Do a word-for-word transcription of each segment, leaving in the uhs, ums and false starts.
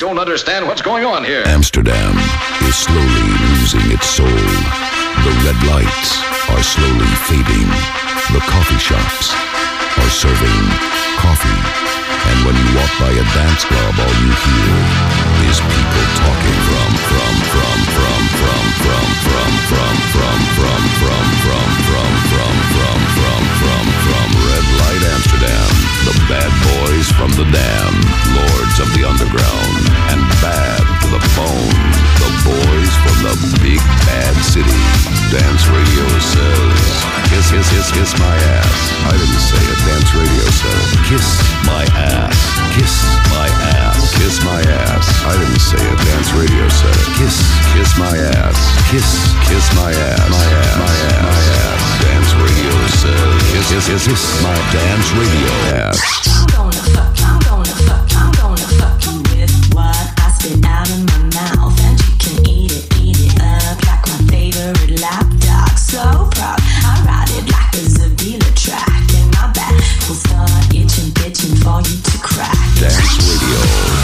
don't understand what's going on here. Amsterdam is slowly losing its soul. The red lights are slowly fading. The coffee shops are serving coffee. And when you walk by a dance club, all you hear is people talking from, from, from, from, from, from, from, from, from, from, from, from, from, from, from, from, from, from Red Light Amsterdam. The bad boys from the dam, lords of the underground, and bad to the bone. The boys from the big bad city. Dance Radio says, kiss, kiss, kiss, kiss my ass. I didn't say it. Dance Radio said, kiss my ass. Kiss my ass. Kiss my ass. I didn't say it. Dance Radio said it. Kiss, kiss my ass. Kiss, kiss my ass. My ass. My ass. My ass. Dance Radio says, kiss, kiss, kiss, kiss my Dance Radio ass. I'm gonna fuck, I'm gonna fuck, I'm gonna fuck you with what I spit out of my mouth, and you can eat it, eat it up like my favorite lap dog. So proud, I ride it like a Zabila track, and my back will start itching, bitching for you to crack. Dance Radio.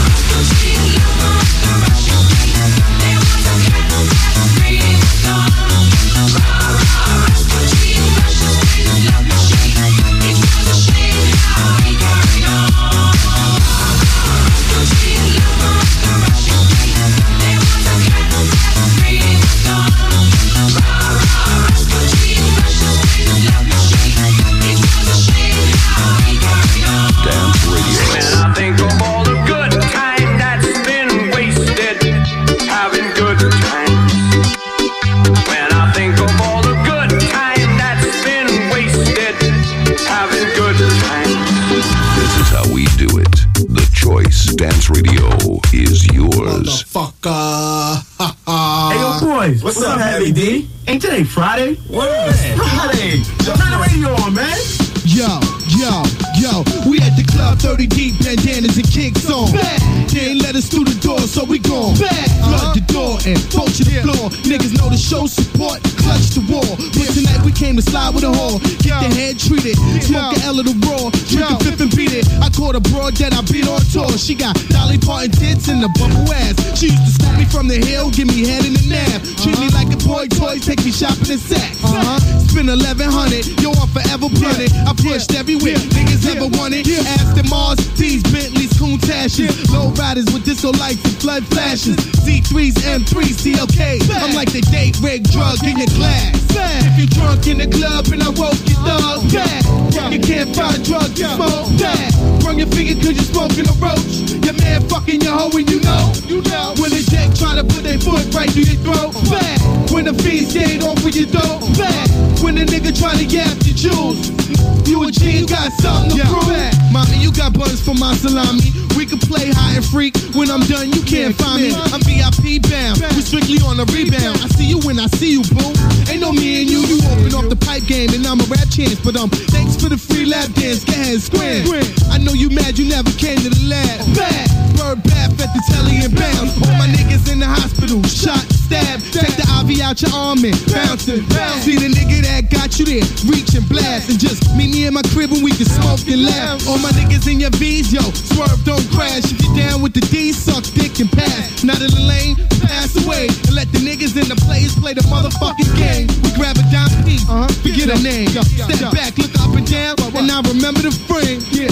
Dance Radio is yours. Motherfucker. Hey, yo, boys. What's, What's up, Heavy D? Ain't today Friday? What? Friday. Turn the radio on, man. Yo, yo, yo. We at the club, thirty deep, bandanas and kicks on. Back. They ain't let us through the door, so we gone. Back. Flood the door and vulture the floor. Niggas know the show support, clutch the wall. But tonight we came to slide with a whore. Get the head treated, smoke a L of the raw. Drink a fifth and beat it. I caught a broad that I beat on tour. She got Dolly Parton tits and a bubble ass. She used to scoop me from the hill, give me head in the nab. Treat me like a boy toy, take me shopping in Saks. Uh-huh. Spend eleven hundred, yo, I'm forever blunted. I pushed everywhere, niggas ever wanted. Aston Mars, T's, Bentleys, Coontashes. Low riders with disco lights and flood flashes. C threes, M threes, C L K. I'm like the date rig drug in your glass. If you drunk in the club and I woke you thug, you can't find drugs to smoke. Run your finger cause you're smoking a roach. Your man fucking your hoe and you know. You know. When the deck try to put their foot right through your throat. When the fees stayed off with your dough. When the nigga try to yap your jewels. You a G and got something to prove. Mommy, you got buns for my salami. We can play high and freak. When I'm done, you can't find me. I'm V I P bound. We strictly on the rebound. I see you when I see you, boo. Ain't no me and you. You open off the pipe game and I'm a rap chance. But um, thanks for the free lap dance. Go ahead, scram. I know you mad you never came to the lab. Bad. Bird bath at the telly and bounce. All my niggas in the hospital. Shot, stab. Take the I V out your arm and bounce it. See the nigga that got you there. Reach and blast. And just meet me in my crib and we can smoke and laugh. All my niggas in your V's, yo. Swerve, don't crash. If you down with the D, suck dick and pass. Not in the lane, pass away. And let the niggas in the players play the motherfucking game. We grab a dime piece, uh-huh. forget a name. Step back, look up and down, and now remember the frame. Yeah.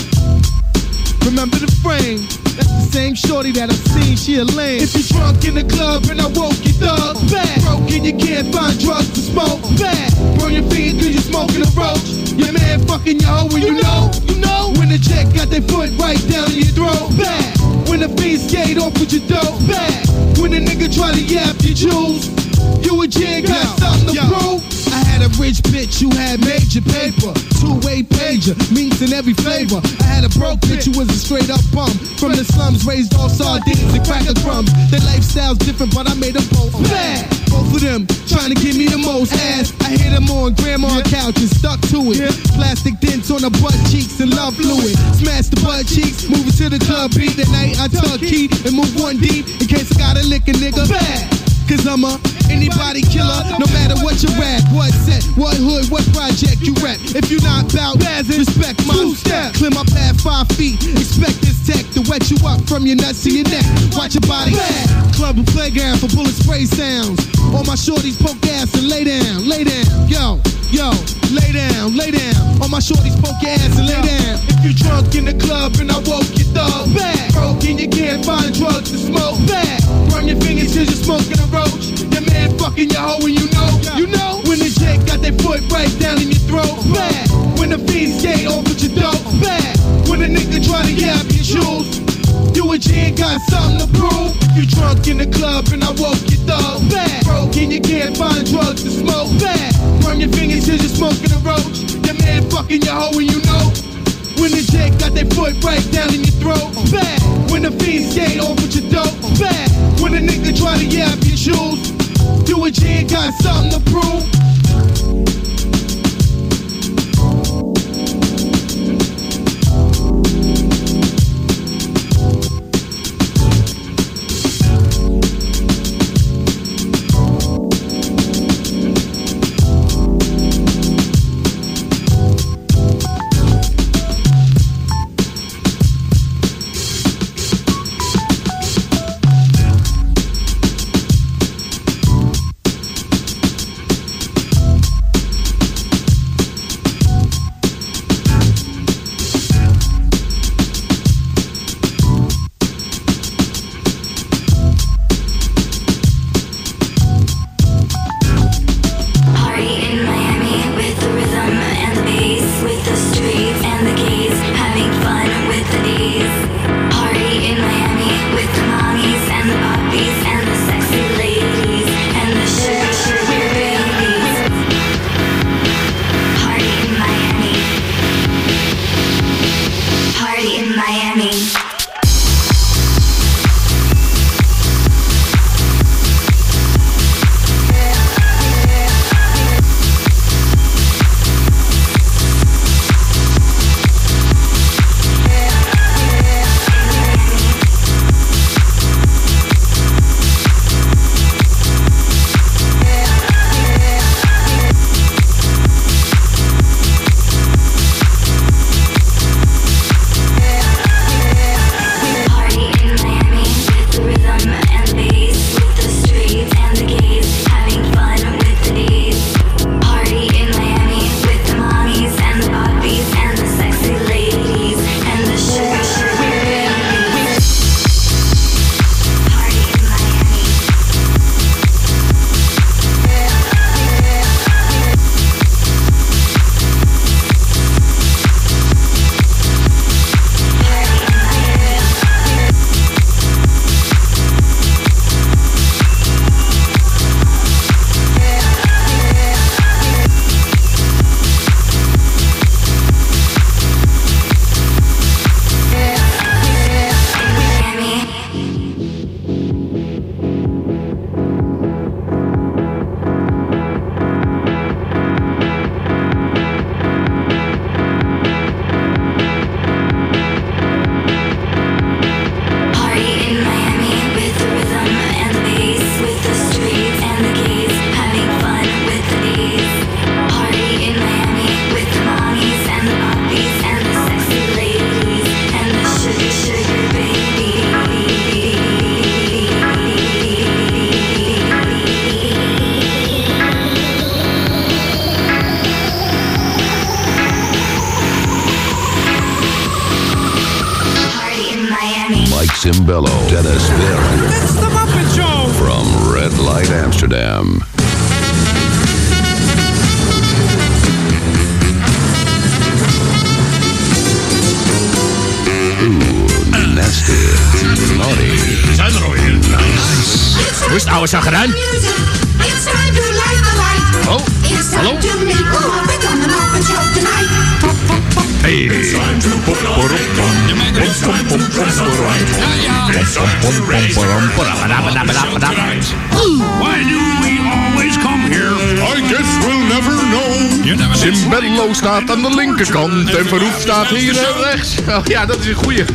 Remember the frame. That's the same shorty that I seen, she a lame. If you drunk in the club and I woke you thug, back. Broken, you can't find drugs to smoke, back. Burn your finger cause you smoking a roach. Your man fucking your hoe and you know, you know. When the check got their foot right down in your throat, back. When the fiend skate off with your dope, back. When the nigga try to yap your jewels, you a G got something to prove. I had a rich bitch who had major paper, two-way pager, meats in every flavor. I had a broke bitch who was a straight up bum. From the slums, raised off sardines and cracker crumbs. Their lifestyle's different, but I made them both bad. Both of them trying to give me the most ass. I hit them on grandma couch and stuck to it. Plastic dents on the butt cheeks and love fluid. Smash the butt cheeks, move it to the club beat. That night I tuck key and move one deep in case I gotta lick a nigga bad. Cause I'm a anybody killer, no matter what you rap, what set, what hood, what project you rap. If you not bout respect my step, clear my path five feet, expect this Tech to wet you up from your nuts to your neck. Watch your body back. Club and playground for bullet spray sounds. All my shorties poke ass and lay down, lay down. Yo, yo, lay down, lay down. All my shorties poke ass and lay down. If you drunk in the club and I woke your thug back. Broke and you can't find drugs to smoke back. Run your fingers till you're smoking a roach. Your man fucking your hoe and you know, you know. When the chick got their foot right down in your throat back. When the fiends skate off with your dope back. When a nigga try to yap your shoes. You a G ain't got something to prove. If you drunk in the club and I woke your thug back. Broke and you can't find drugs to smoke back. Run your fingers till you're smoking a roach. Your man fucking your hoe and you know. When the chick got their foot right down in your throat back. When the fiends skate off with your dope back. When a nigga try to yap your shoes. You a G ain't got something to prove. Cimbello, Dennis Berg. It's the Muppet Show! From Red Light Amsterdam. Ooh, nasty, naughty. We zijn er alweer. Nice. Hoe is het, oude zagerijn? Oh, hallo? Hey. Why do we always come here? I guess we'll never know. Cimbello staat aan de linkerkant en Verhoef staat hier rechts. Oh ja, dat is een goeie.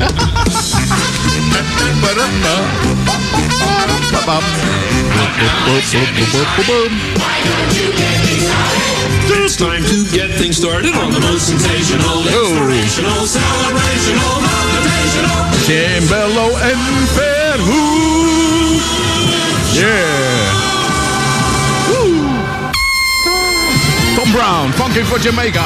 It's time to get things started on the most sensational, inspirational, celebrational, motivational, Cimbello en Verhoef. Yeah. Woo. Tom Brown, Funky for Jamaica.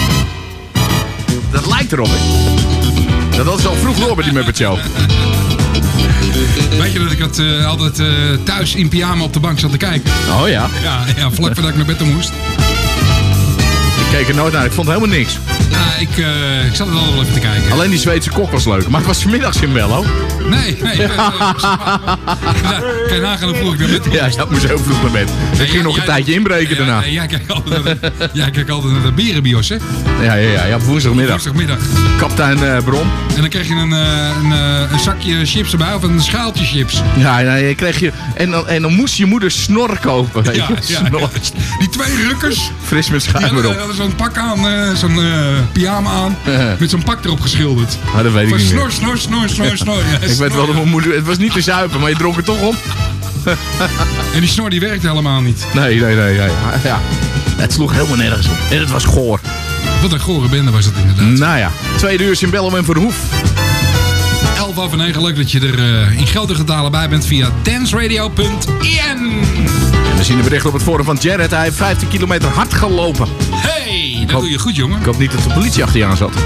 Dat lijkt erop, hè. Dat was al vroeg door bij die Muppet Show. Weet je dat ik het uh, altijd uh, thuis in pyjama op de bank zat te kijken? Oh ja? Ja, ja vlak voordat ik naar bed toe moest. Ik keek er nooit naar, ik vond helemaal niks. Ja, ik, uh, ik zat er wel even te kijken. Alleen die Zweedse kok was leuk, maar het was 's middags in Bello. Nee, nee. Ja. Ja, kan je nagaan hoe vroeg ik naar bed moest? Ja, dat moest heel vroeg naar bed. Ik ging jij, nog een jij, tijdje inbreken ja, daarna. Ja, jij kijkt altijd naar de, jij kijkt altijd naar de berenbios, hè? Ja, ja, ja, ja, op woensdagmiddag. Woensdagmiddag. Kapitein uh, Bron. En dan kreeg je een, uh, een, uh, een zakje chips erbij, of een schaaltje chips. Ja, nee, kreeg je, en, dan, en dan moest je moeder snor kopen. Weet je? Ja, ja, Snor. ja. Die twee rukkers. Fris met Die schuim hadden, erop. hadden zo'n pak aan, uh, zo'n uh, pyjama aan, Uh-huh. met zo'n pak erop geschilderd. Maar dat weet ik Van niet snor, meer. snor, snor, snor, snor. Ja, Ik snor, weet wel dat ja. mijn moeder... Het was niet te zuipen, maar je dronk er toch op. En die snor die werkte helemaal niet. Nee, nee, nee. nee. Ja. Het sloeg helemaal nergens op. En het was goor. Wat een gore bende was dat inderdaad. Nou ja, tweede uur in Bellum en Verhoef. elf over negen, leuk dat je er uh, in grote getalen bij bent via danceradio punt i n. En we zien de bericht op het forum van Jared. Hij heeft vijftien kilometer hard gelopen. Hey, dat hoop- doe je goed, jongen. Ik hoop niet dat de politie achter je aan zat.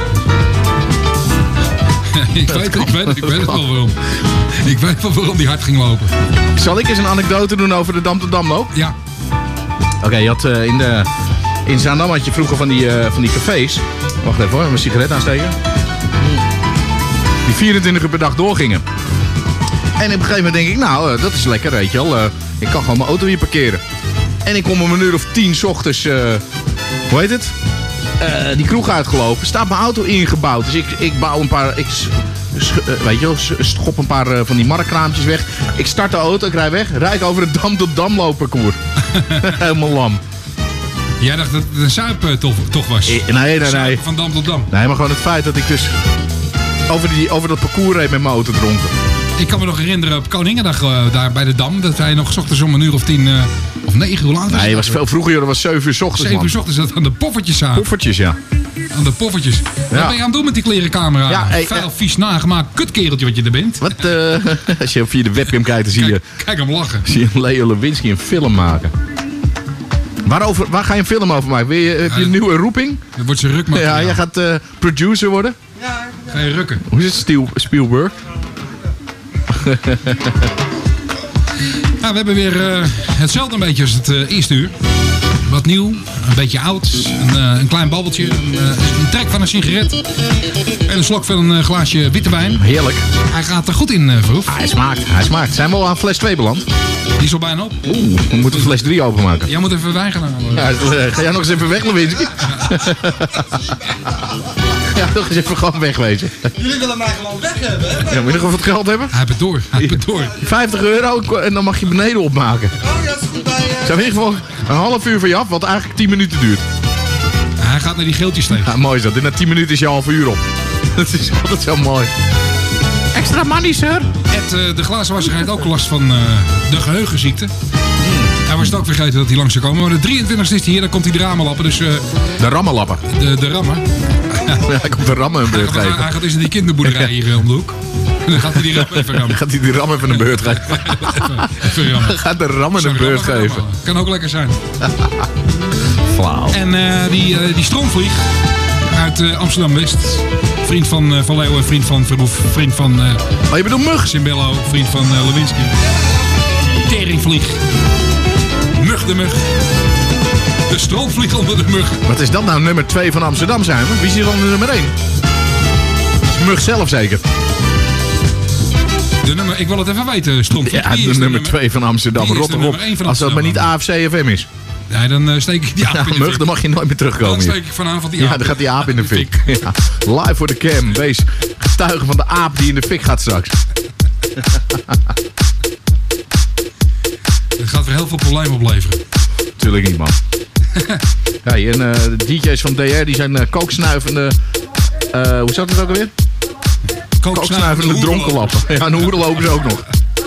ik, weet, ik, weet, ik weet het wel waarom. Ik weet wel waarom die hard ging lopen. Zal ik eens een anekdote doen over de Dam tot Damloop? Ja. Oké, okay, je had uh, in, de, in Zaandam had je vroeger van die, uh, van die cafés. Wacht even hoor, mijn sigaret aansteken. Die vierentwintig uur per dag doorgingen. En op een gegeven moment denk ik, nou, uh, dat is lekker, weet je wel. Uh, ik kan gewoon mijn auto hier parkeren. En ik kom om een uur of tien 's ochtends, uh, hoe heet het? Uh, die kroeg uitgelopen. Staat mijn auto ingebouwd. Dus ik, ik bouw een paar, ik sch, sch, uh, weet je wel, schop een paar uh, van die markkraampjes weg. Ik start de auto, ik rij weg. Rijd over het Dam tot Damloop parcours. Helemaal lam. Jij dacht dat het een zuiptocht toch was? Nee, nee, nee. Zuipen van Dam tot Dam. Nee, maar gewoon het feit dat ik dus over, die, over dat parcours reed met mijn auto dronken. Ik kan me nog herinneren op Koningendag uh, daar bij de Dam. Dat hij nog 's ochtends om een uur of tien uh, of negen, hoe laat was Nee, het? het was veel vroeger, joh. Dat was zeven uur 's ochtends, zeven man. uur 's ochtends zat aan de poffertjes aan. Poffertjes, ja. Aan de poffertjes. Wat ben je aan het doen met die klerencamera? Ja, hey, Vuil, eh, vies, nagemaakt kutkereltje wat je er bent. Wat, uh, als je via de webcam kijkt, dan zie je, Kijk, kijk hem lachen. zie je Leo Lewinsky een film maken. Waarover, waar ga je een film over maken? Wil je, heb je een Ja, nieuwe roeping? Dat wordt zijn rukmateriaal. Ja, jij gaat uh, producer worden? Ga je rukken. Hoe is het, Spiel, Spielberg? Ja, we hebben weer uh, hetzelfde een beetje als het uh, eerste uur. Wat nieuw, een beetje oud, een, uh, een klein babbeltje, een, uh, een trek van een sigaret en een slok van een uh, glaasje witte wijn. Heerlijk. Hij gaat er goed in, uh, Verhoef. Ah, hij smaakt, hij smaakt. Zijn we al aan fles twee beland? Die is al bijna op. Oeh, we moeten fles drie openmaken. Jij moet even wijn gaan halen. Ja, uh, ga jij nog eens even weg, Lewinsky? Ja, nog eens even gewoon wegwezen. Jullie willen mij gewoon weg hebben, hè? Ja, moet je nog wat geld hebben? Hij heeft het door, hij heeft het door. vijftig euro en dan mag je beneden opmaken. Oh ja, dat is goed bij je. Zijn we in ieder geval een half uur van je af, wat eigenlijk tien minuten duurt. Hij gaat naar die geeltjes tegen. Ja, mooi is dat. En na tien minuten is je half uur op. Dat is altijd zo mooi. Extra money, sir. Ed, uh, de glazenwasser heeft ook last van uh, de geheugenziekte. Hij was het ook vergeten dat hij langs zou komen. Maar de drieëntwintigste is hij hier, dan komt hij de ramen lappen. Dus uh, De rammenlappen. de, de rammen. Ja, hij komt de rammen een Hij beurt gaat, geven. hij gaat eens in die kinderboerderij hier uh, om de hoek. En dan gaat hij die rammen even rammen. Dan gaat hij die ram even een beurt geven. Even, even rammen. Dan gaat de rammen Zo'n een beurt rammen geven. rammen. Kan ook lekker zijn. Flauw. En uh, die, uh, die stroomvlieg uit uh, Amsterdam-West. Vriend van uh, Van Leeuwen, vriend van Verhoef, vriend van uh, Oh, je bedoelt mug? Cimbello, vriend van uh, Lewinsky. Teringvlieg. Mug de mug. De stroomvlieg onder de mug. Wat is dat nou, nummer twee van Amsterdam zijn we? Wie is hier dan de nummer één? Dat is mug zelf zeker. De nummer, ik wil het even weten, stroomvlieg. Ja, Wie de is nummer twee van Amsterdam. wie is de Rot erop. nummer één van Als dat maar niet Amsterdam? A F C F M is. Ja, dan uh, steek ik die aap Ja, in de mug, fik. dan mag je nooit meer terugkomen Dan hier. steek ik vanavond die Ja, aap dan gaat die aap in de fik. fik. Ja. Live voor de cam. Wees getuige van de aap die in de fik gaat straks. Het gaat weer heel veel problemen opleveren. Tuurlijk niet, man. Ja, en uh, de D J's van D R die zijn uh, kooksnuivende... Uh, hoe zat het ook alweer? Kooksnuivende dronkenlappen. Ja, en hoerenlopers ook nog.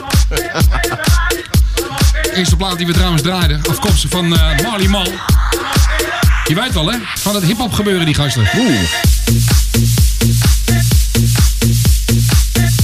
Eerste plaat die we trouwens draaiden, afkomstig van uh, Marley Marl. Je weet wel, hè? Van het hip-hop gebeuren, die gasten. Oeh.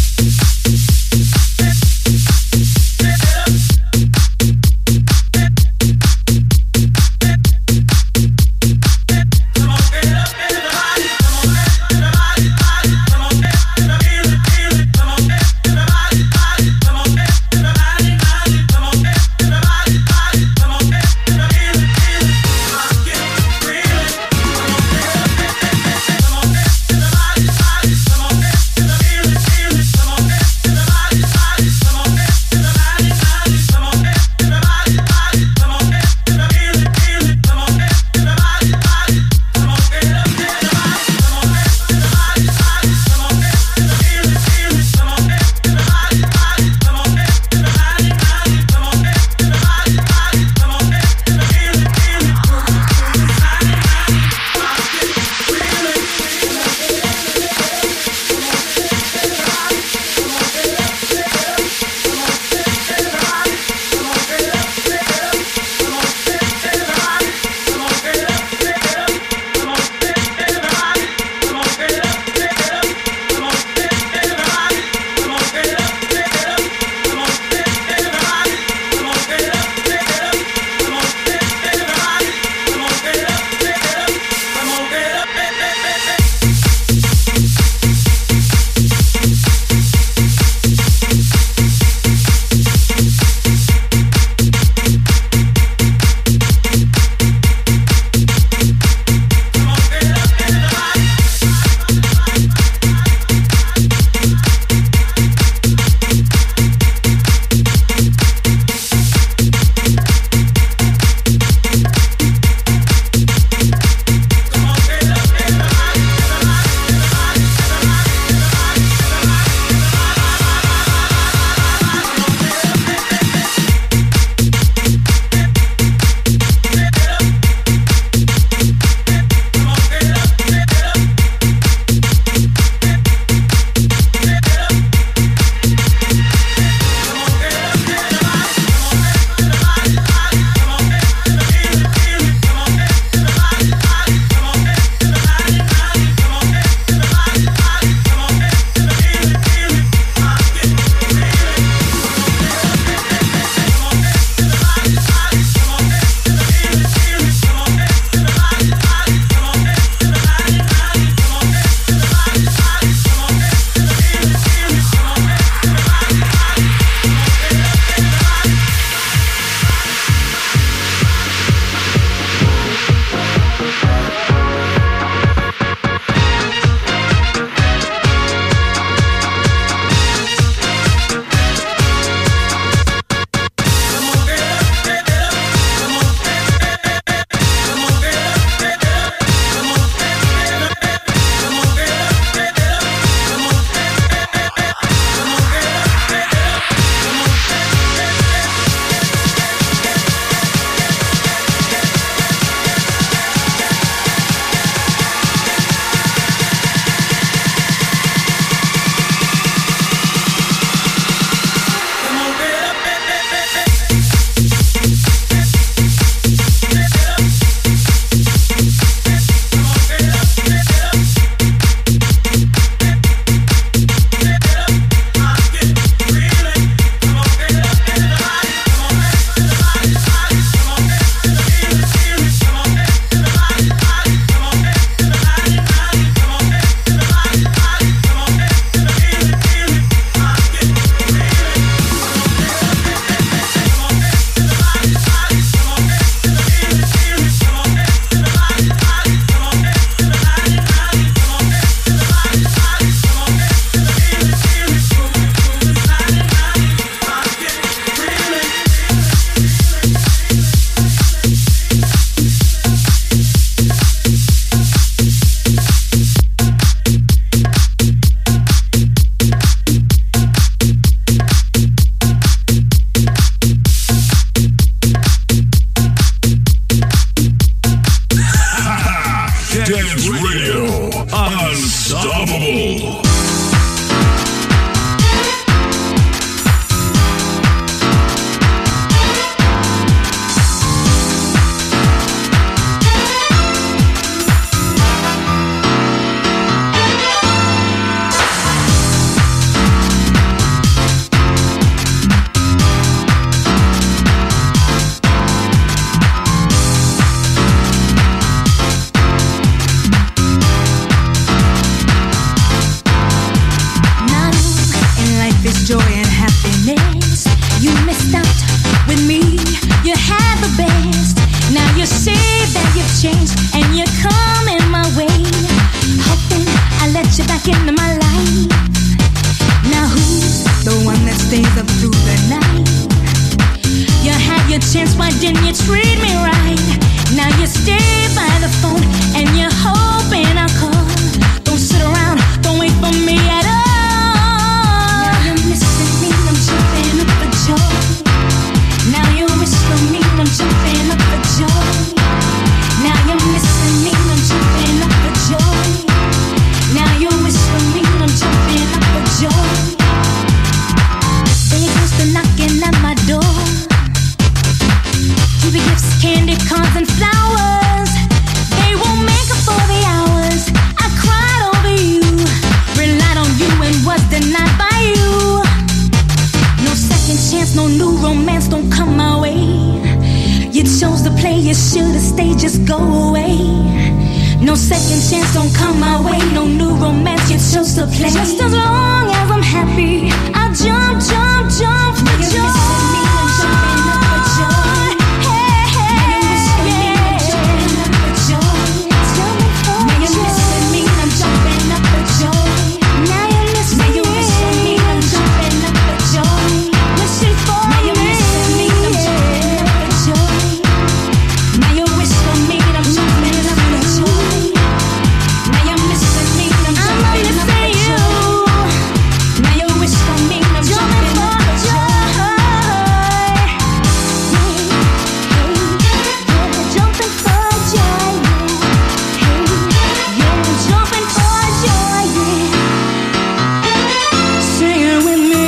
is joy and happiness. You missed out with me, you had the best. Now you say that you've changed and you're coming my way. Hoping I let you back into my life. Now who's the one that stays up through the night? You had your chance, why didn't you treat me right? Now you stay by the phone and you're hoping I'll call. Don't sit around, don't wait for me at all. Now you're missing me, I'm jumping up for joy. Now you wish for me, I'm jumping up for joy. Now you're missing me, I'm jumping up for joy. Now you wish for me, I'm jumping up for joy. They used to knocking at my door. Give me gifts, candy, cards, and flowers. They won't make up for the hours I cried over you, relied on you and was denied by you. No second chance, no new romance, don't come my way. You chose to play, you should've stayed, just go away. No second chance, don't come my way. No new romance, you chose to play. Just as long as I'm happy, I'll jump, jump, jump for joy. You're missing me, I'm jumping up for joy. Hey, hey, yeah. Jumping up for joy. Jumping for now you're joy. Missing me, I'm jumping up for joy. Now you're missing now you're missing me, I'm jumping up for joy. Wishing for now you're missing me, I'm jumping up for joy. Now you wish for me, I'm jumping up for joy. Now you're missing me, I'm jumping up for joy. Now you wish for me, I'm jumping up for joy. Jumping for joy, yeah. You're jumping for joy, yeah. Sing it with me.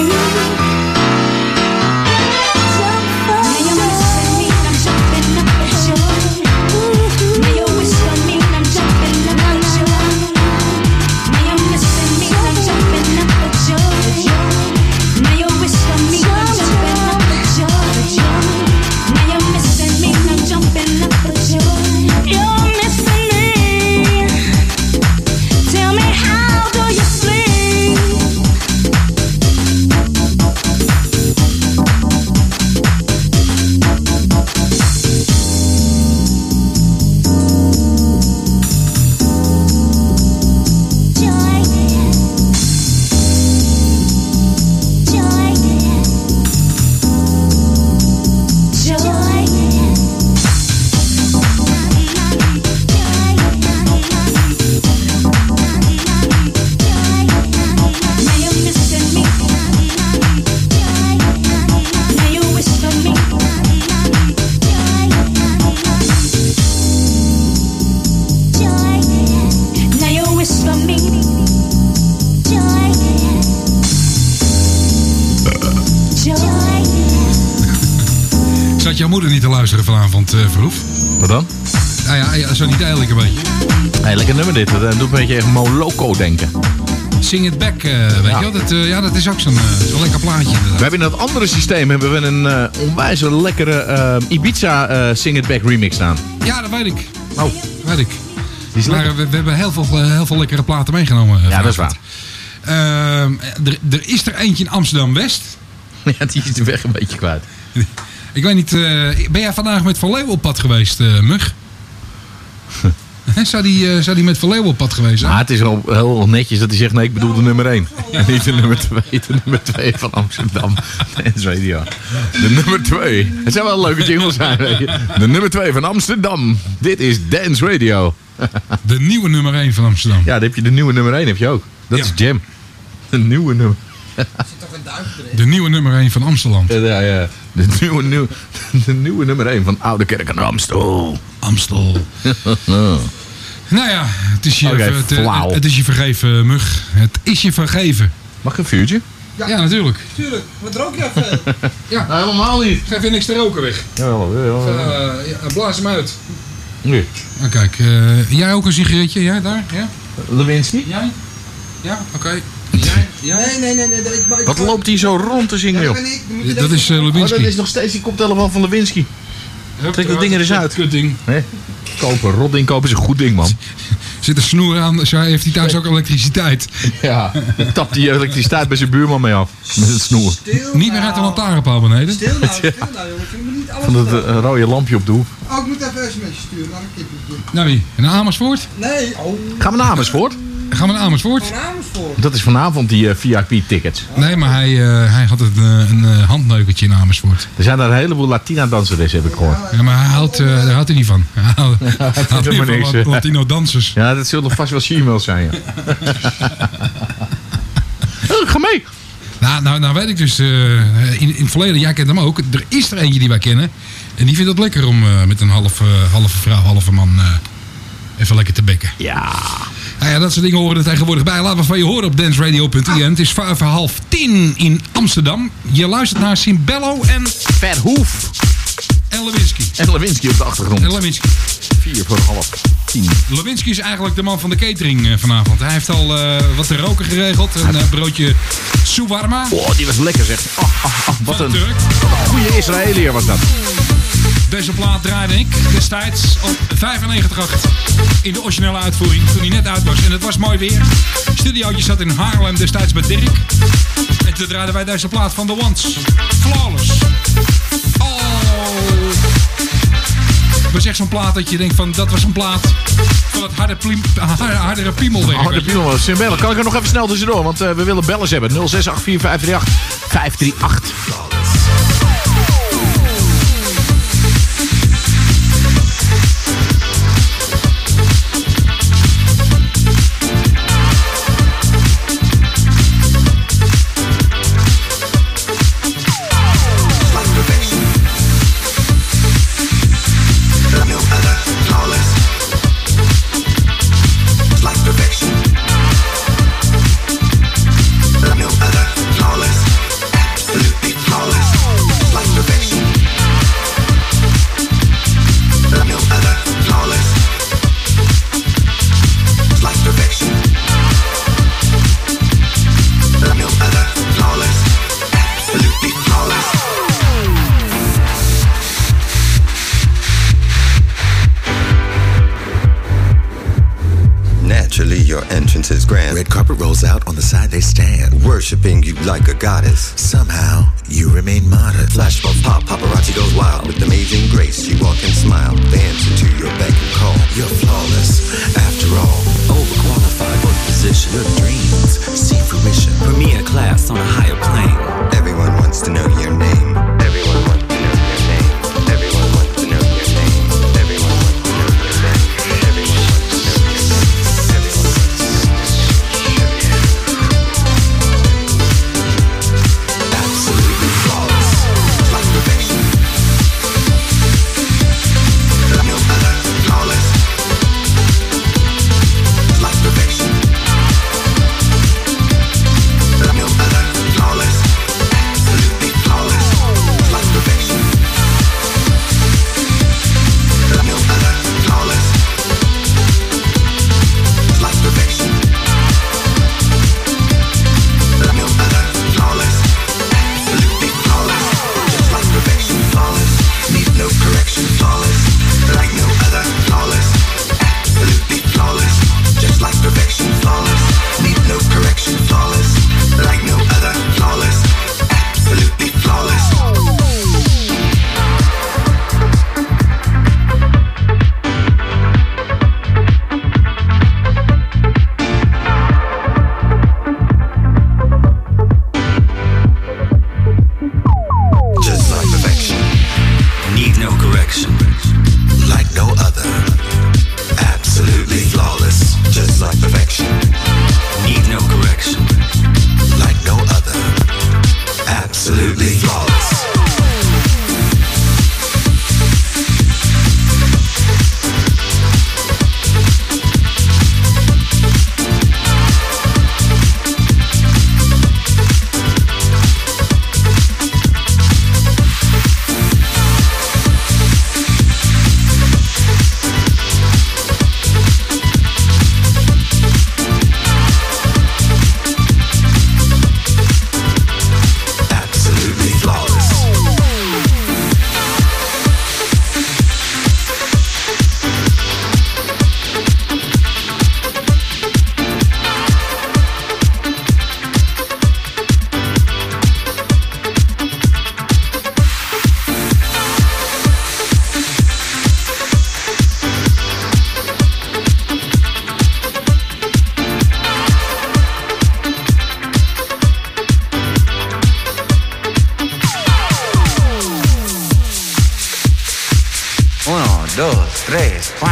Jump for now you're missing me, I'm jumping up for joy. Now you wish for me, I'm jumping up for joy. Now you're missing me, I'm jumping up for joy. Now you wish for me, I'm jumping up for joy. Now you're missing me, I'm jumping up for joy. You're missing me. Tell me, how do you sleep? Joy, joy, joy. Now you're missing me. Now you wish for me. Joy. Now you wish for me. Joy. Joy. Zat jouw moeder niet te luisteren vanavond, uh, Verhoef? Wat dan? Nou ja, ja, zo niet eigenlijk een beetje. Hey, lekker nummer dit. Dat doet een beetje echt Moloko denken. Sing It Back, uh, weet Ja. je wel? Dat, uh, ja, dat is ook zo'n uh, zo'n lekker plaatje inderdaad. We hebben in dat andere systeem hebben we een uh, onwijs lekkere uh, Ibiza uh, Sing It Back remix staan. Ja, dat weet ik. Oh, Dat weet ik. die is Maar lekker. we, we hebben heel veel, uh, heel veel lekkere platen meegenomen. uh, Ja, dat is waar. vanavond. Uh, er, er is er eentje in Amsterdam-West. Ja, die is de weg een beetje kwijt. Ik weet niet, uh, ben jij vandaag met Van Leeuwen op pad geweest, uh, Mug? Hè, zou die, uh, zou die met Van Leeuwen op pad geweest zijn? Maar het is wel heel netjes dat hij zegt, nee, ik bedoel de nummer één. En niet de nummer twee, de nummer twee van Amsterdam. Dance Radio. De nummer twee. Het zou wel een leuke jingle zijn, weet je. De nummer twee van Amsterdam. Dit is Dance Radio. De nieuwe nummer één van Amsterdam. Ja, dan heb je de nieuwe nummer één, heb je ook. Dat Ja. is Jam. De nieuwe nummer. De nieuwe nummer één van Amsterdam. Ja, ja. De nieuwe, nieuwe, de nieuwe nummer één van Oude Kerk aan Amstel. Amstel. Nou ja, het is je, Oké, het, uh, flauw. het is je vergeven, Mug. Het is je vergeven. Mag ik een vuurtje? Ja, ja natuurlijk. Tuurlijk, wat rook je even? Ja, Nee, helemaal niet. geef je niks te roken weg. Jawel, jawel. Uh, ja, blaas hem uit. Nu. Nou, kijk, uh, jij ook een sigaretje? Jij daar? Ja? Lewinsky? Jij? Ja, oké. Jij? Ja? Nee, nee, nee. nee ik, maar ik Wat loopt hij zo rond te zingen, joh? ben ik, dan moet je Dat deze- is uh, Oh, Lewinsky. dat is nog steeds die koptelefoon van Lewinsky. Hup, trek dat ding er eens uit. Kut ding. Nee? Kopen, rotding kopen is een goed ding, man. zit een snoer aan. Zo heeft hij thuis ook elektriciteit. Ja, dan tapt die elektriciteit bij zijn buurman mee af. Met het snoer. Stil Niet meer uit de lantaarnpaal beneden. Stil nou, stil nou jongens. Je moet niet alles Van dat vertellen. uh, rode lampje op de hoek. Oh, ik moet even een sms'je sturen naar een kippetje. Naar wie? Naar Amersfoort? Nee, oh, Gaan we naar Amersfoort? Gaan we naar Amersfoort? van Amersfoort. Dat is vanavond die uh, V I P-tickets. Nee, maar hij, uh, hij had een, uh, een uh, handneukertje in Amersfoort. Er zijn daar een heleboel Latina-danseressen, heb ik gehoord. Ja, maar hij houdt, uh, daar houdt hij niet van. Hij houdt, hij houdt helemaal niet van niks, Lat- hè. Latino-dansers. Ja, dat zullen vast wel she-mails zijn, ja. Oh, ga mee. Nou, nou, nou weet ik dus, uh, in, in het verleden, jij kent hem ook. Er is er eentje die wij kennen. En die vindt het lekker om uh, met een half, uh, halve vrouw, halve man uh, even lekker te bekken. Ja. Nou ja, dat soort dingen horen er tegenwoordig bij. Laten we van je horen op danceradio punt i n. Het is vijf voor half tien in Amsterdam. Je luistert naar Simbello en Verhoef. en Lewinsky. En Lewinsky op de achtergrond. En Lewinsky. Vier voor half tien. Lewinsky is eigenlijk de man van de catering uh, vanavond. Hij heeft al uh, wat te roken geregeld. Een uh, broodje shawarma. Oh, die was lekker zeg. Oh, oh, oh, wat Van een de Turk. goede Israëliër was dat. Deze plaat draaide ik destijds op vijfennegentig komma acht in de originele uitvoering toen hij net uit was. En het was mooi weer. Studiootje zat in Haarlem destijds bij Dirk. En toen draaiden wij deze plaat van The Ones. Flawless. Oh. Was echt zo'n plaat dat je denkt van dat was een plaat van het harde plim, harde, hardere piemelwerk. Oh, de piemel. Simbello. Kan ik er nog even snel tussendoor? Want uh, we willen bellers hebben. nul zes acht vier vijf drie acht vijf drie acht. Is grand. Red carpet rolls out, on the side they stand, Worshipping you like a goddess. Somehow, you remain modest. Flashbulbs pop, paparazzi goes wild. With amazing grace, you walk and smile. They answer to your beck and call. You're flawless, after all. Overqualified for the position. Your dreams see fruition. Premier class on a higher plane. Everyone wants to know your name. Everyone wants to know your name. Everyone wants to know your name. Everyone wants to know your name. Everyone wants to know your name. Absolutely flawless, like perfection. No other, flawless. Like perfection. No other,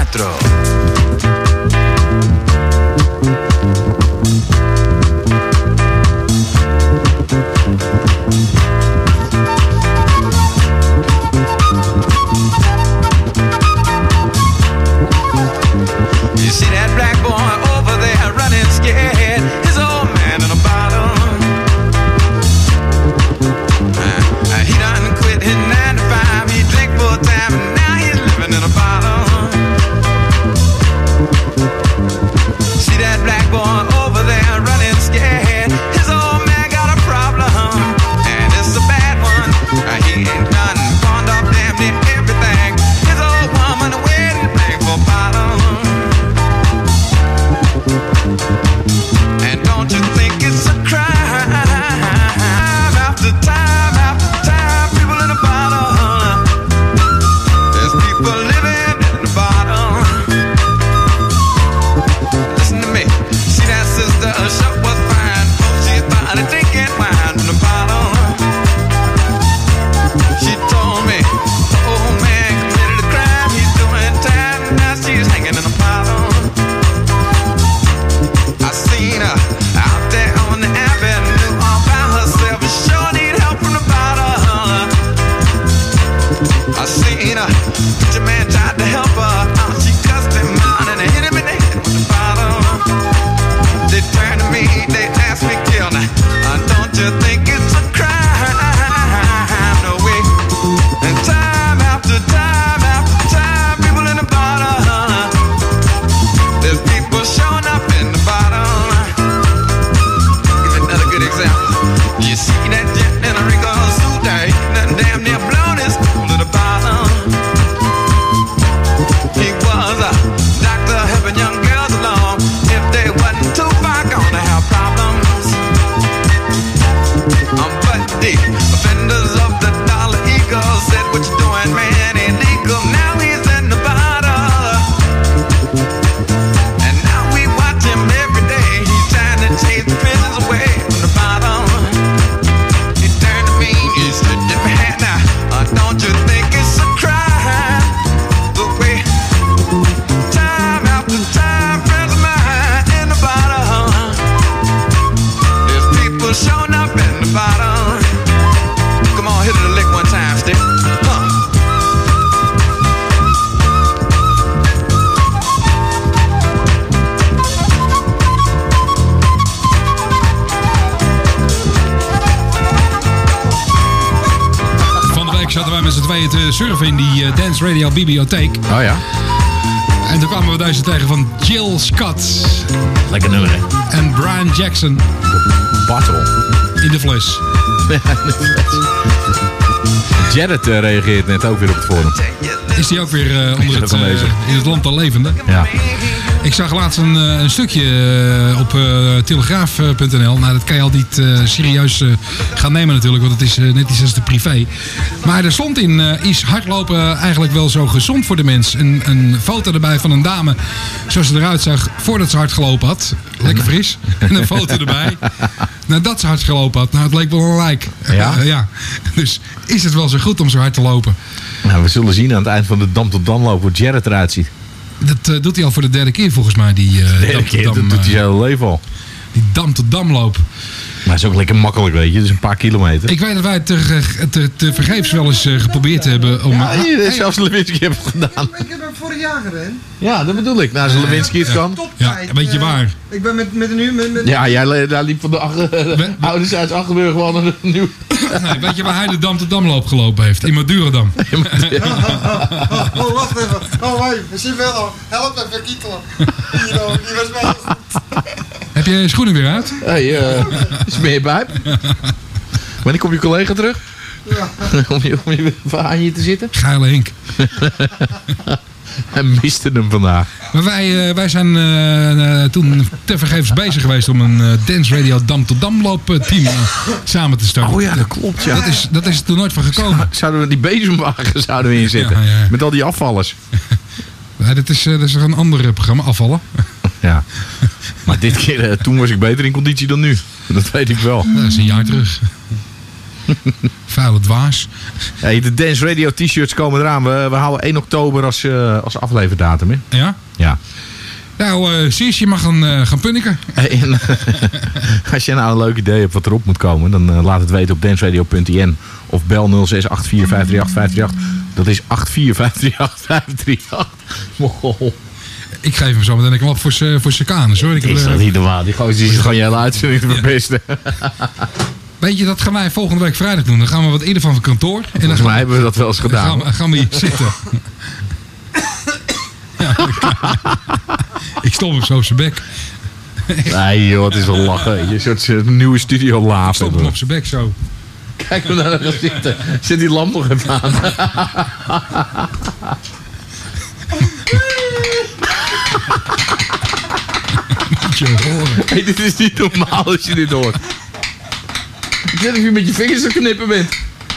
patrol. You see that black boy over there running scared? His old man in a bottle. Uh, uh, he done quit his nine to five. He drink full time and now he's living in a bottle. See that black boy over there running scared? His old man got a problem, and it's a bad one. Uh, he ain't done pawned off damn near everything. His old woman waiting to bring for bottle. And don't you think it's a crime? After time, after time, people in the bottom. There's people living in the bottom. Listen to me. See that sister, her shop was fine. Oh, she started drinking wine from the bottom. She told me, the old man committed a crime. He's doing time, now she's hanging in the bottom. I seen her out there on the avenue all by herself. She sure need help from the bottom. I seen her, preacher man tried to help her out. She cussed him out and hit him in the head with the bottle. They turned to me, they asked me, kill now. Uh, don't you think it's a crime? No way. And time after time after time, people in the bottom. There's people showing up in the bottom. Give another good example. You see that jet in a ring on suit there, that damn near blown his school to the bottom. He was a doctor helping young girls along. If they wasn't too far, gonna have problems. Um, but the offenders of the Dollar Eagle said, what you doing, man, illegal. Now he's in the bottom. And now we watch him every day. He's trying to chase the prisons away from the bottom. He turned to me, he said, man, now, uh, don't you think it's a crime? The way time after time, friends of mine in the bottom. There's people showing up in the bottom. Come on, hit it a lick one time, stick. Huh. Van de week zaten wij met z'n tweeën te surfen in die uh, Dance Radio bibliotheek. Oh ja. En toen kwamen we deze tegen van Jill Scott. Lekker nummer, hè? En Brian Jackson. Battle. In de fles. Jared uh, reageert net ook weer op het forum. Is die ook weer uh, onder het, uh, in het land al levende? Ja. Ik zag laatst een, uh, een stukje uh, op uh, telegraaf punt n l. Nou, dat kan je al niet uh, serieus uh, gaan nemen natuurlijk, want het is uh, net iets als de privé. Maar er stond in, uh, is hardlopen eigenlijk wel zo gezond voor de mens? Een, een foto erbij van een dame, zoals ze eruit zag voordat ze hard gelopen had. Lekker fris. En een foto erbij. Nadat ze hard gelopen had. Nou, het leek wel een lijk. Ja? Uh, ja. Dus is het wel zo goed om zo hard te lopen? Nou, we zullen zien aan het eind van de Dam tot Dam lopen hoe Jared eruit ziet. Dat uh, doet hij al voor de derde keer volgens mij. Die, uh, De derde keer, dat doet hij zijn hele leven al. Die Dam tot Dam loop. Maar het is ook lekker makkelijk, weet je. Dus een paar kilometer. Ik weet dat wij het te, te, te vergeefs wel eens uh, geprobeerd hebben. Om, Ja, hier, uh, zelfs Lewinsky heeft het gedaan. Ik heb hem vorig jaar gerend. Ja, dat bedoel ik. Nou, als Lewinsky het kan. Ja, weet je waar? Ik ben met, met een uur... Met, met Ja, jij le- daar liep van de achter, ouders uit Achterburg gewoon naar de nieuw. Nee, weet je waar hij de Dam tot Damloop gelopen heeft? In Madurodam. Oh, oh, oh, wacht even. Oh, hey, we zien wel al. Help even kietelen. Hier, oh, die was mij goed. Heb je je schoenen weer uit? Hé, hey, uh, smeerpijp. Wanneer komt je collega terug? Ja. om, je, om je even aan je te zitten? Geile Hink. Hij miste hem vandaag. Maar wij, uh, wij zijn uh, uh, toen tevergeefs bezig geweest om een uh, Dance Radio Dam tot Damloop uh, team uh, samen te starten. Oh ja, dat klopt. Ja. Dat is, dat is er nooit van gekomen. Zouden we die bezemwagen zouden we inzetten? Ja, ja. Met al die afvallers. Nee, dat is, uh, dat is een ander programma, afvallen. Ja. Maar dit keer, uh, toen was ik beter in conditie dan nu. Dat weet ik wel. Dat is een jaar terug. Vuile dwaas. Hey, de Dance Radio t-shirts komen eraan. We, we houden één oktober als, uh, als afleverdatum. Hè? Ja? Ja. Nou, uh, Sies, je mag gaan, uh, gaan punniken. Hey, en, als je nou een leuk idee hebt wat erop moet komen, dan uh, laat het weten op danceradio punt i n of bel nul zes acht vier vijf drie acht vijf drie acht. Dat is acht vier vijf drie acht vijf drie acht. Wow. Ik geef hem zo meteen een klap voor zijn voor kanus, hoor. Ik is dat niet normaal? Die gozer is gewoon je hele uitzending te verpesten. Weet je, dat gaan wij volgende week vrijdag doen. Dan gaan we wat eerder van het kantoor. En Volgens dan mij hebben we dat wel eens gedaan. Dan gaan we, gaan we hier zitten. Ja, ik stop hem zo op zijn bek. Nee joh, het is wel lachen. Je soort een nieuwe studio laaf. Ik stop hem op zijn bek zo. Kijk hoe naar gaan zitten. Zet die lamp nog even aan. Moet je horen. Hey, dit is niet normaal als je dit hoort. Net of je met je vingers te knippen bent.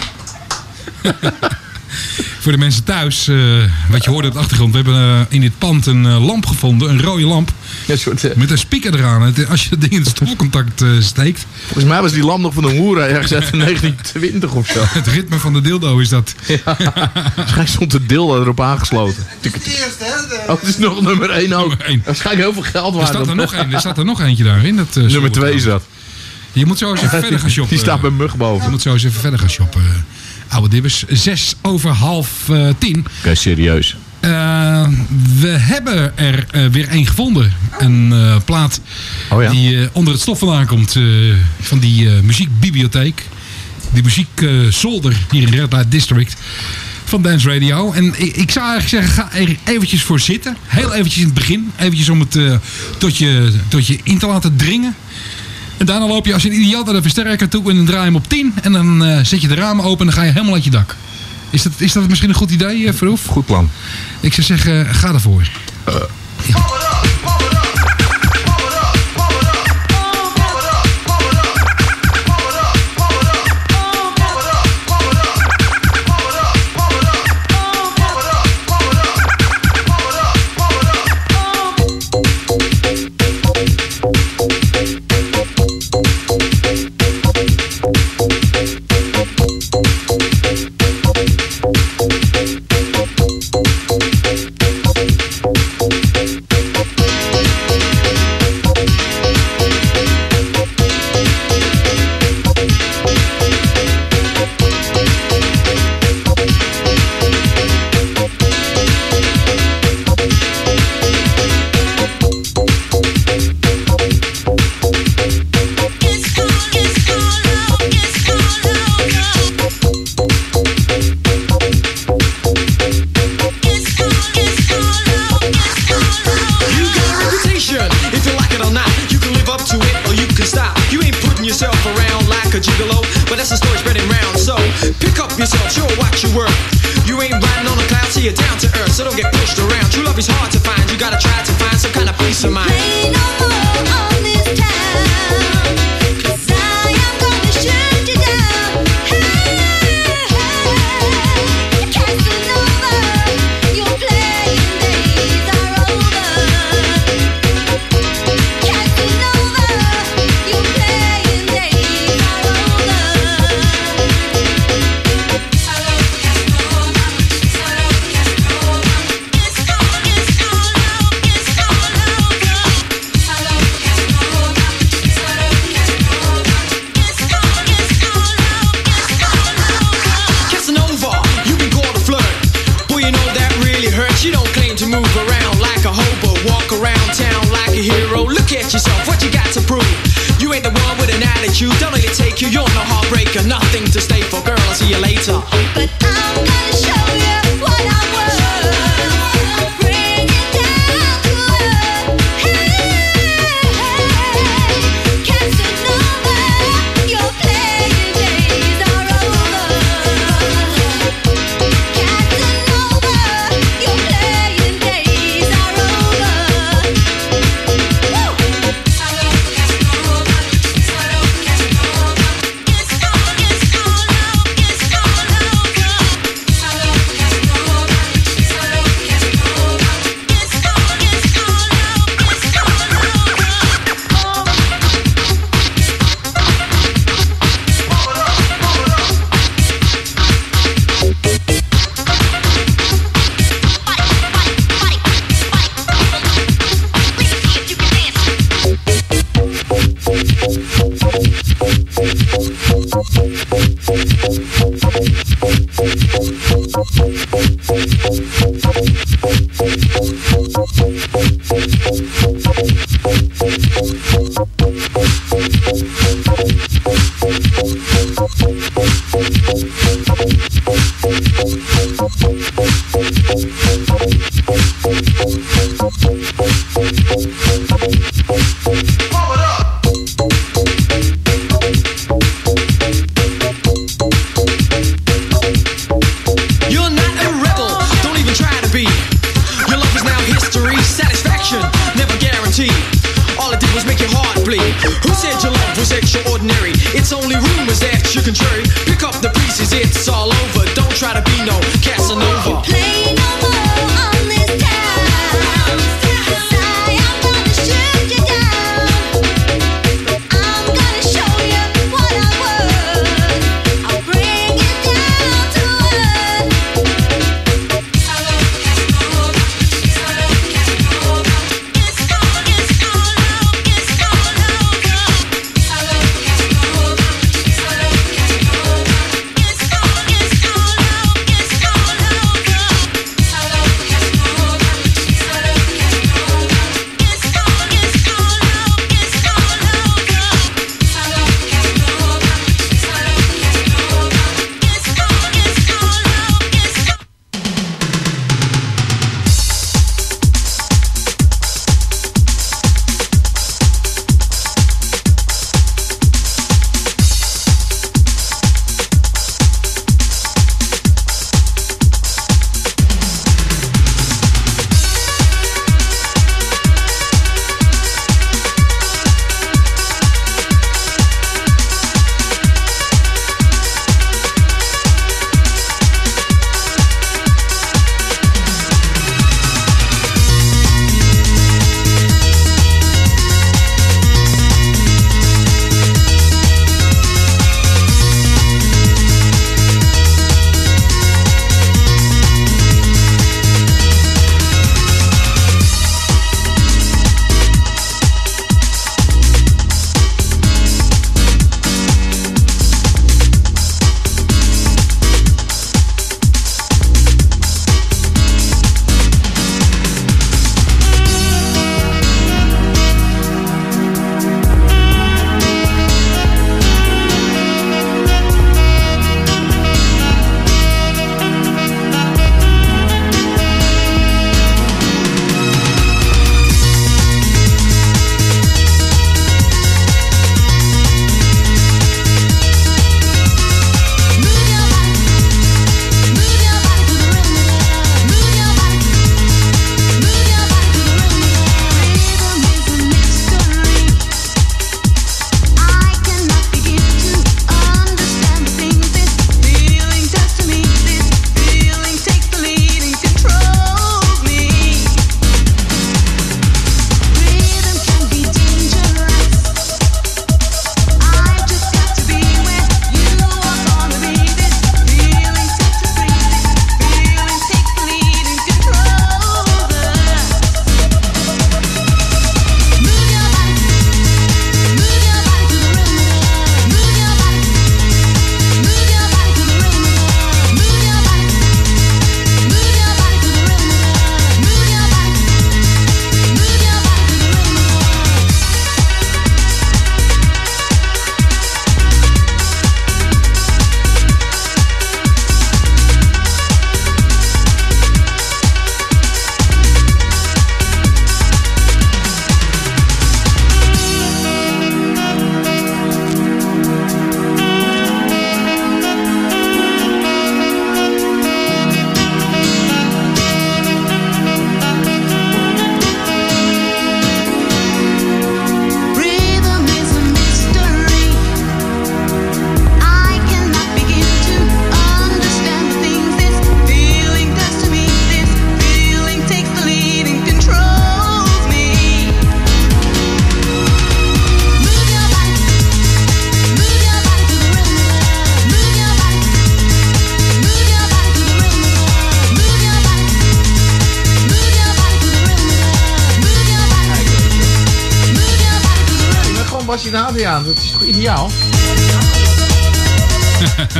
Voor de mensen thuis, uh, wat je hoorde op de achtergrond. We hebben uh, in dit pand een uh, lamp gevonden. Een rode lamp. Ja, soort, uh... met een speaker eraan. Het, als je dat ding in het stopcontact uh, steekt. Volgens mij was die lamp nog van een hoera ergens uit negentien twintig of zo. Het ritme van de dildo is dat. Ja. Waarschijnlijk stond de dildo erop aangesloten. Het is de eerste, hè? De... Oh, het is nog nummer één ook. Nummer één. Waarschijnlijk heel veel geld waard. Er staat er nog één. Er staat er nog eentje daarin. Dat, uh, nummer twee is dat. Je moet zo eens even verder gaan shoppen. Die staat bij Mug boven. Je moet zo eens even verder gaan shoppen. Oude dibbers. Zes over half uh, tien. Oké, okay, serieus. Uh, we hebben er uh, weer één gevonden. Een uh, plaat oh, ja. die uh, onder het stof vandaan komt. Uh, van die uh, muziekbibliotheek. Die muziekzolder uh, hier in Red Light District. Van Dance Radio. En ik, ik zou eigenlijk zeggen, ga er eventjes voor zitten. Heel eventjes in het begin. Eventjes om het uh, tot, je, tot je in te laten dringen. En daarna loop je als een idioot naar de versterker toe en dan draai je hem op tien. En dan uh, zet je de ramen open en dan ga je helemaal uit je dak. Is dat, is dat misschien een goed idee, uh, Verhoef? Goed plan. Ik zou zeggen, uh, ga ervoor. Uh. Ja. was hij de Adriaan? Dat is toch ideaal?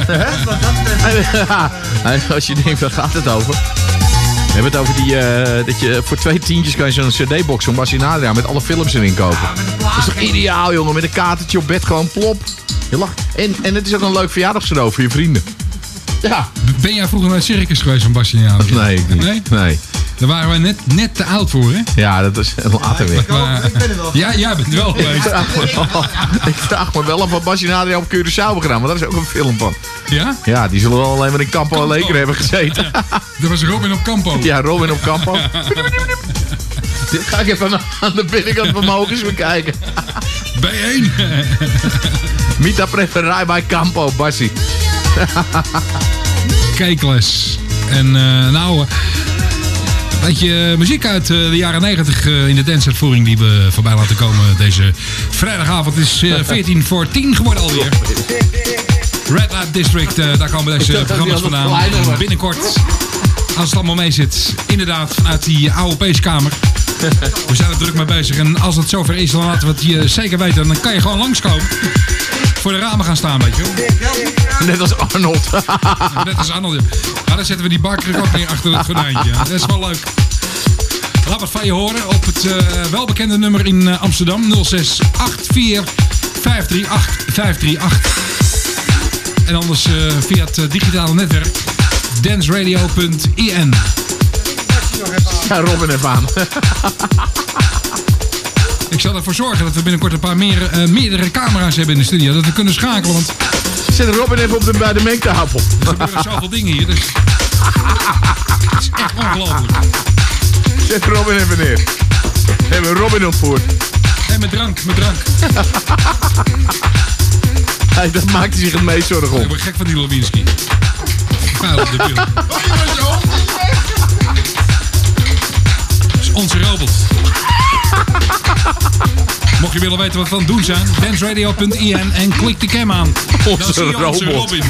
Als je denkt, waar gaat het over? We hebben het over die, uh, dat je voor twee tientjes kan je zo'n cd-box van Bassie en Adriaan met alle films erin kopen. Dat is toch ideaal, jongen? Met een katertje op bed gewoon plop. Je lacht. En, en het is ook een leuk verjaardagscadeau voor je vrienden. Ja. Ben jij vroeger naar het circus geweest van Bassie en Adriaan? Nee, ik niet. Nee? Nee. Daar waren wij net, net te oud voor, hè? Ja, dat is later weer. Maar, ik ben er wel. Ja, jij bent er wel geweest. Ik vraag me, wel, ik vraag me wel of wat Bassie en Adriaan op Curaçao hebben gedaan, maar dat is ook een film van. Ja? Ja, die zullen wel alleen maar in Campo Alegre hebben gezeten. Dat was Robin op Campo. Ja, Robin op Campo. Dit ga ik even aan de binnenkant van mijn ogen eens bekijken. B één. Mita preferai bij Campo, Bassie. Kijkles. En uh, nou, een beetje muziek uit uh, de jaren negentig uh, in de danceuitvoering die we voorbij laten komen deze vrijdagavond. Het is uh, veertien voor tien geworden alweer. Red Light District, uh, daar komen deze programma's vandaan. En binnenkort, als het allemaal mee zit, inderdaad vanuit die oude peeskamer. We zijn er druk mee bezig en als het zover is, dan laten we het je zeker weten. Dan kan je gewoon langskomen. Voor de ramen gaan staan, weet je wel. Net als Arnold. Net als Arnold. Ja, dan zetten we die barkruk ook neer achter het gordijntje. Ja, dat is wel leuk. Laat wat van je horen op het uh, welbekende nummer in uh, Amsterdam. nul zes acht vier vijf drie acht vijf drie acht. En anders uh, via het uh, digitale netwerk. danceradio punt i n. Ja, Robin even aan. Ik zal ervoor zorgen dat we binnenkort een paar meer, uh, meerdere camera's hebben in de studio. Dat we kunnen schakelen, want... Zet Robin even op de, bij de mengtafel. Er gebeuren zoveel dingen hier, dus... Het is echt ongelooflijk. Zet Robin even neer. We hebben Robin ontvoerd. En met drank, met drank. Hij, dat maakt hij zich het meest zorgen om. Ik word gek van die Lewinsky. Vuil op de bil. Dat is onze robot. Mocht je willen weten wat we aan het doen zijn, danceradio punt i n en klik de cam aan. Onze Dan zie je onze robot. Robin.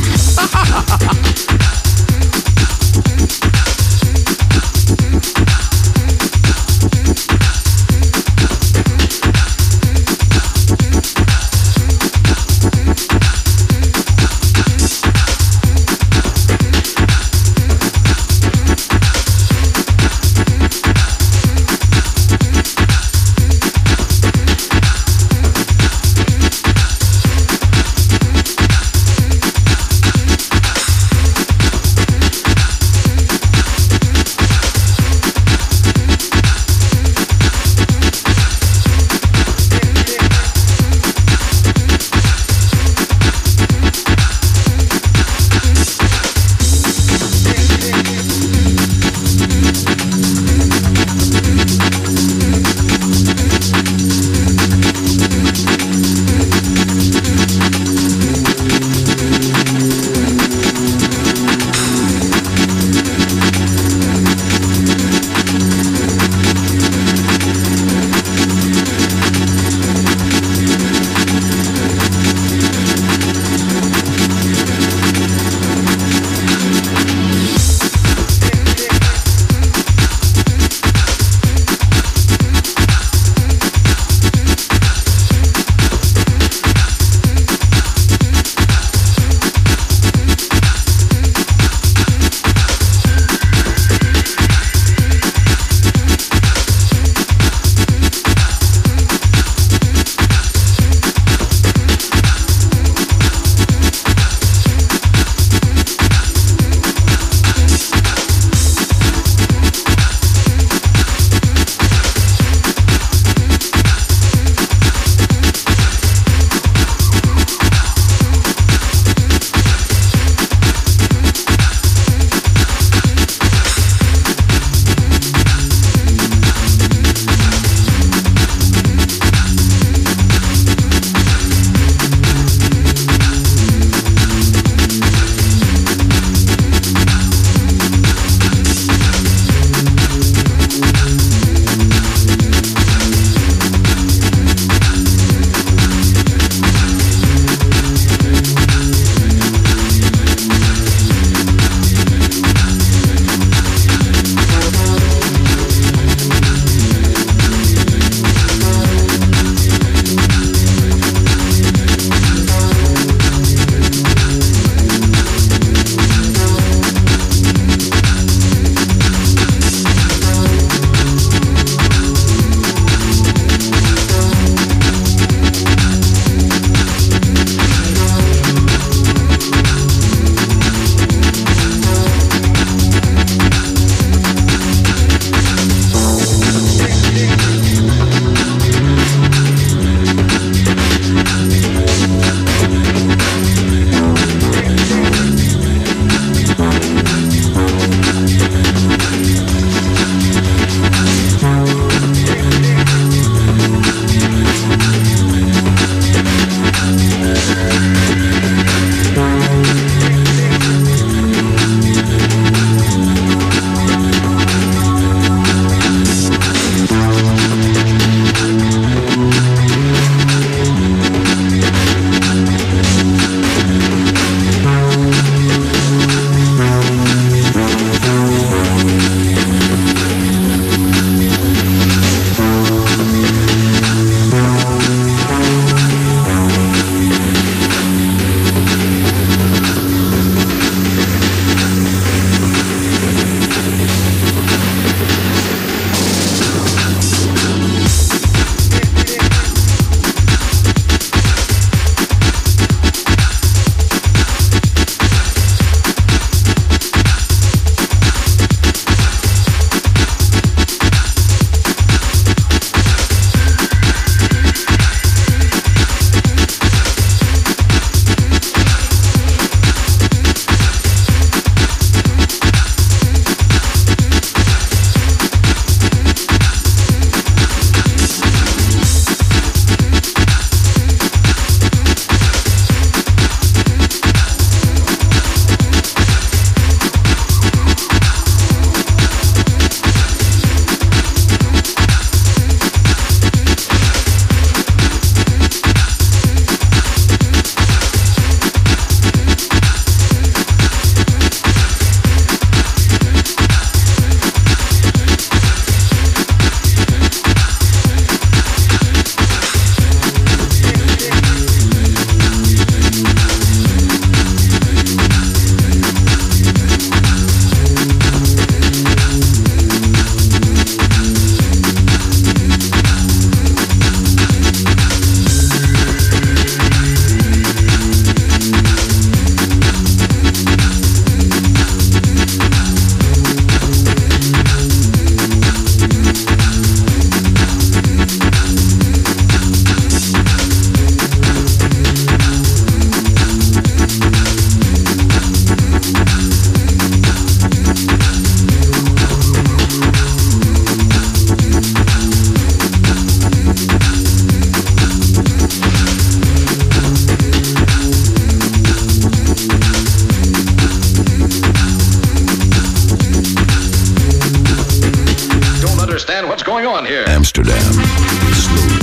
going on here? Amsterdam is slowly.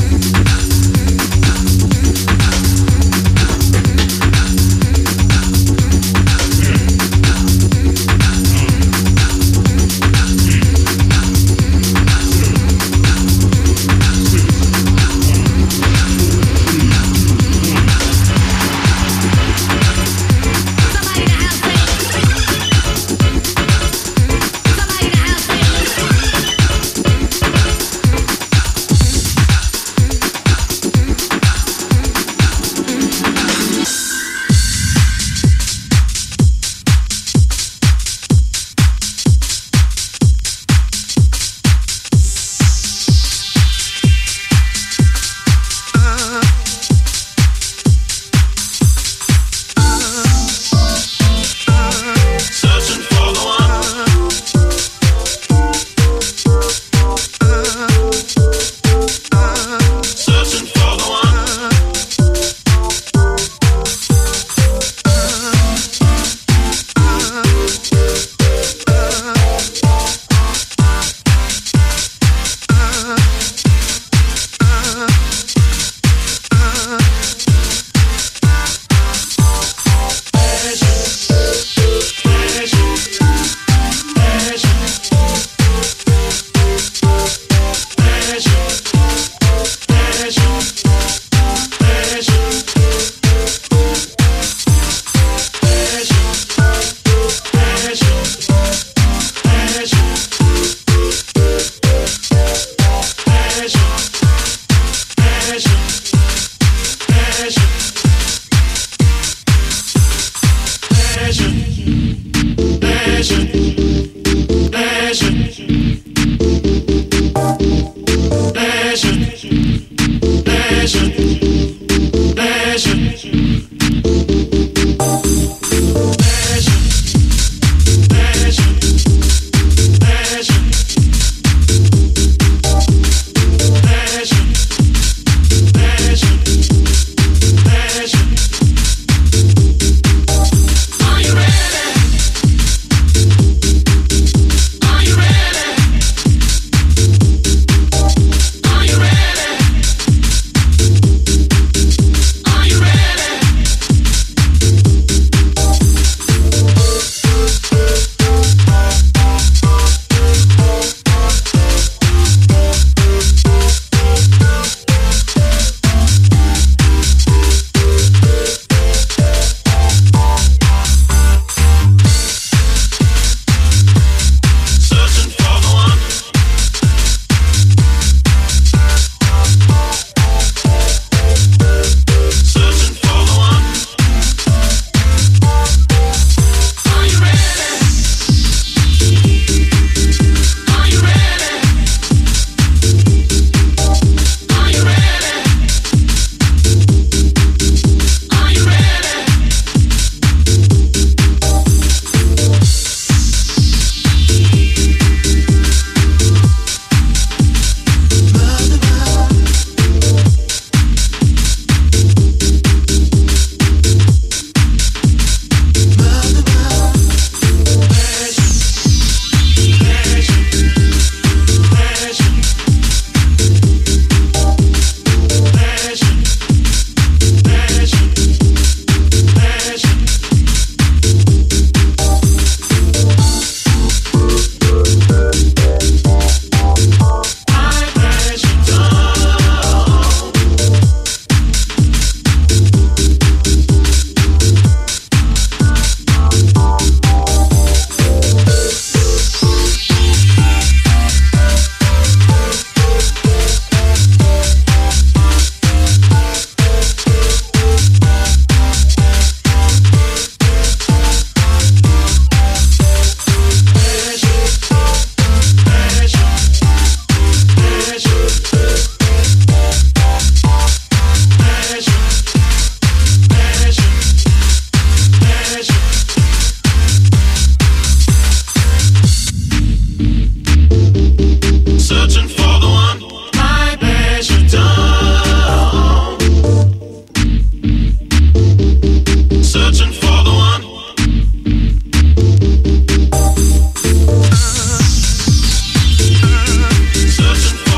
Searching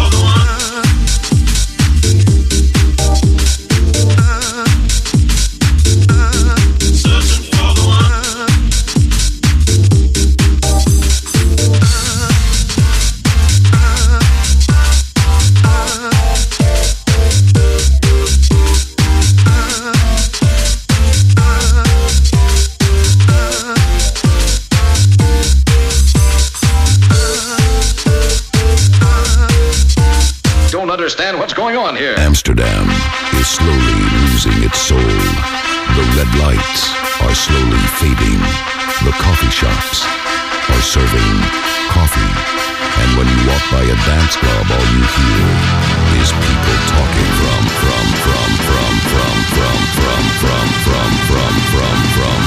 going on here? Amsterdam is slowly losing its soul. The red lights are slowly fading. The coffee shops are serving coffee. And when you walk by a dance club, all you hear is people talking from, from, from, from, from, from, from, from, from, from, from, from,